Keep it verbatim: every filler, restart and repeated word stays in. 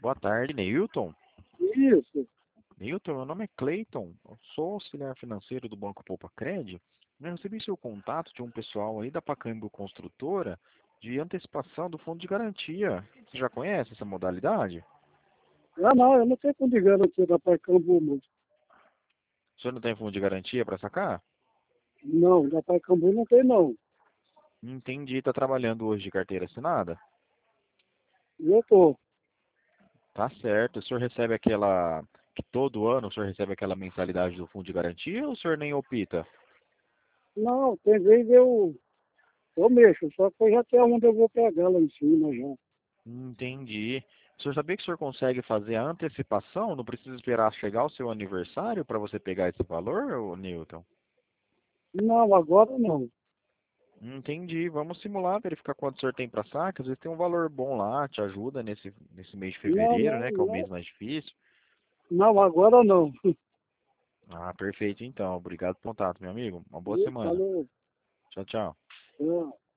Boa tarde, Neilton. Isso. Neilton, meu nome é Cleiton, eu sou auxiliar financeiro do Banco Poupa Cred. Eu recebi seu contato de um pessoal aí da Pacaembu Construtora de antecipação do fundo de garantia. Você já conhece essa modalidade? Ah, não, eu não tenho como de garantia da Pacaembu, moço. O senhor não tem fundo de garantia para sacar? Não, da Pacaembu não tem, não. Entendi, está trabalhando hoje de carteira assinada? Eu tô. Tá certo. O senhor recebe aquela, que todo ano o senhor recebe aquela mensalidade do fundo de garantia ou o senhor nem opta? Não, tem vez eu, eu mexo, só que eu já sei onde eu vou pegar lá em cima já. Entendi. O senhor sabia que o senhor consegue fazer a antecipação? Não precisa esperar chegar o seu aniversário para você pegar esse valor, ô Newton? Não, agora não. Entendi. Vamos simular, verificar quanto o senhor tem para saque. Às vezes tem um valor bom lá, te ajuda nesse, nesse mês de Não, fevereiro, não, né? Que é o mês não. mais difícil. Não, agora não. Ah, perfeito então. Obrigado pelo contato, meu amigo. Uma boa Ih, semana. falou. Tchau, tchau. Tchau.